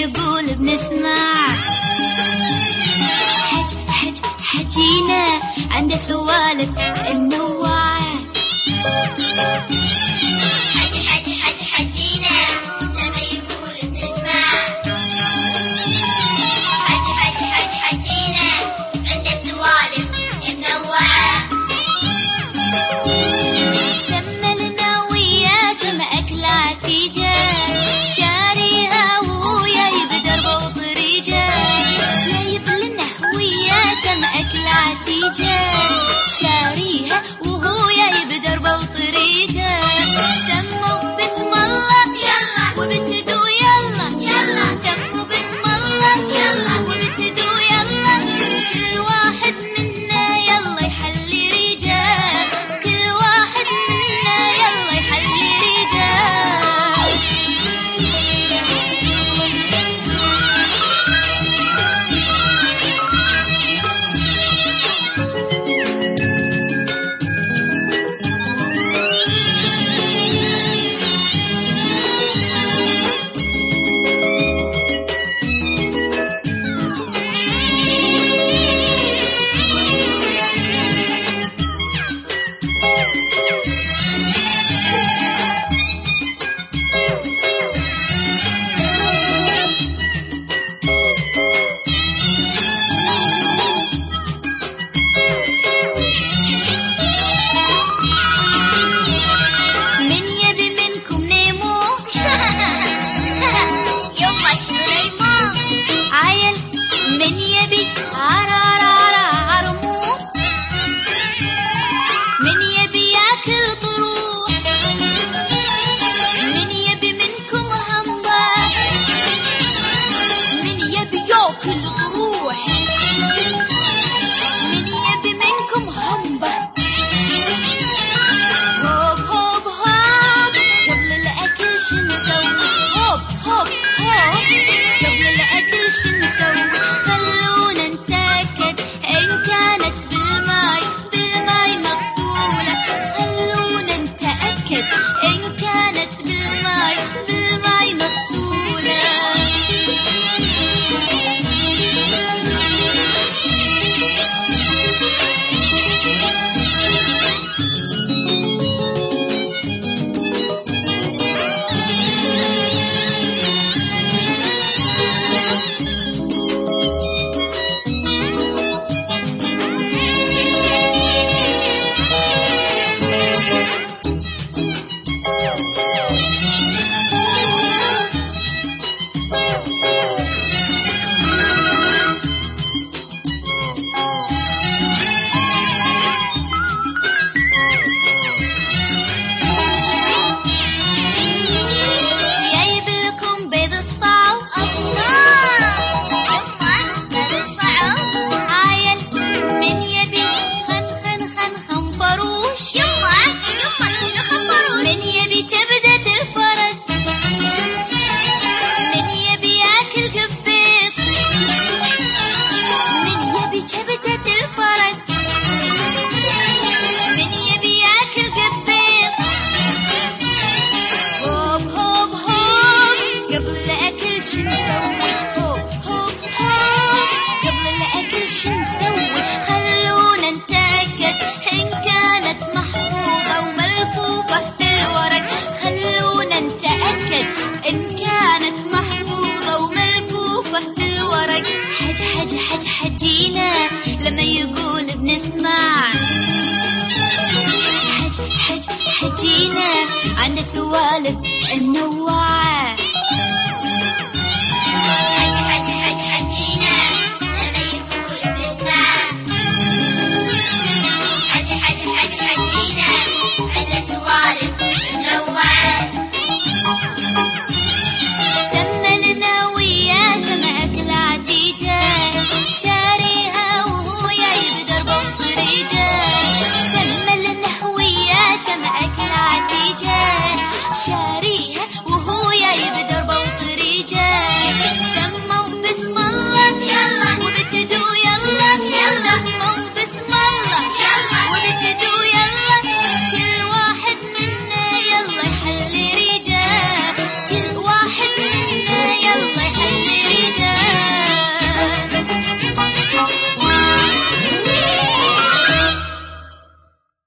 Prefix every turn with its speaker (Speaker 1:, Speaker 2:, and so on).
Speaker 1: يقول بنسمع. حجينا عنده سوالف منوعة. حجينا لما يقول بنسمع. حجينا عنده سوالف منوعة. سمى لنا ويا جمع أكلات يجا شاريها ويا بدربه وطريجه. جايب لنا ويا جمع أكلات يجا شاريها وهو جايب بدربه وطريجه. سموا بسم الله يلا وبتدو يلا يلا. سموا بسم الله يلا وبتدو يلا. كل واحد منا يلا يحلي رجال. كل واحد منا يلا يحلي رجال. خلونا نتأكد إن كانت بالماي مغسولة. خلونا نتأكد إن كانت بالماي مغسولة. قبل الأكل شو نسوي؟ هوب هوب هوب. قبل الأكل شو نسوي؟ خلونا نتأكد إن كانت محفوظة وملفوفة بالورق. خلونا نتأكد إن كانت محفوظة وملفوفة بالورق. حجينا لما يقول بنسمع.